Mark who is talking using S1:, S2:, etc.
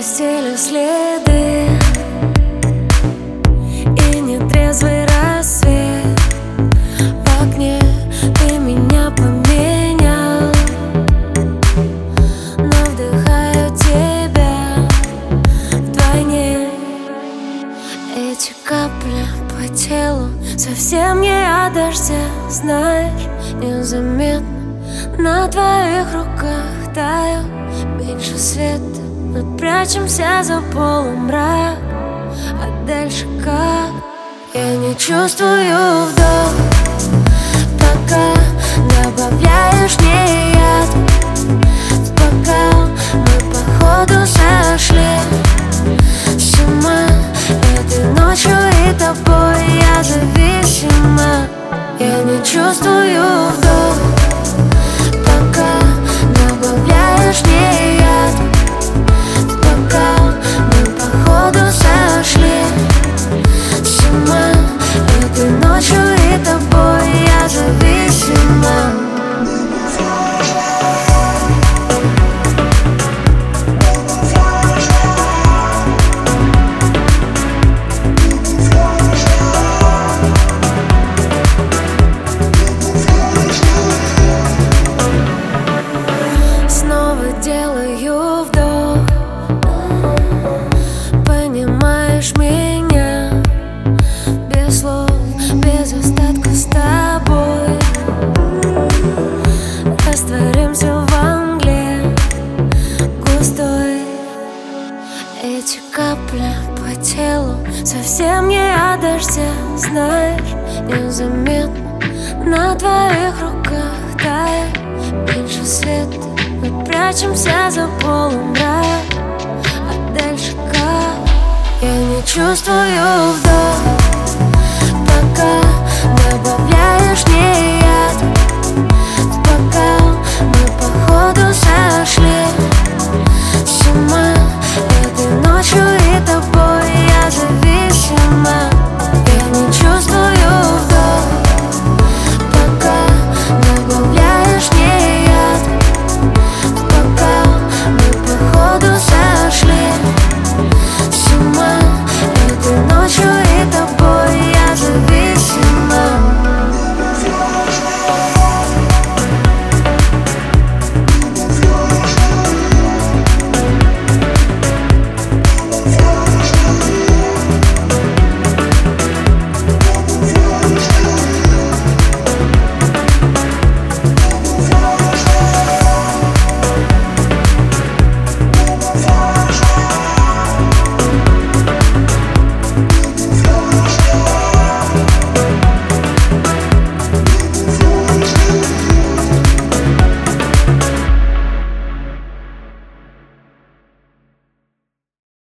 S1: постели следы и нетрезвый рассвет. В окне ты меня поменял, но вдыхаю тебя вдвойне. Эти капли по телу совсем не от дождя, знаешь, незаметно на твоих руках таю. Меньше света, мы прячемся за полумрак. А дальше как? Я не чувствую вдох, пока добавляешь мне яд в бокал. Мы походу сошли с ума этой ночью и тобой. Я зависима. Я не чувствую вдох, пока добавляешь мне яд в бокал. Мы походу сошли с ума этой ночью и тобой. Я зависима. Делаю вдох, понимаешь меня, без слов, без остатка с тобой. Растворимся во мгле густой. Эти капли по телу совсем не от дождя, знаешь, незаметно на твоих руках тает. Меньше света, мы прячемся за полумрак. А дальше как? Я не чувствую вдох, пока добавляешь мне яд в бокал. Мы походу сошли с ума этой ночью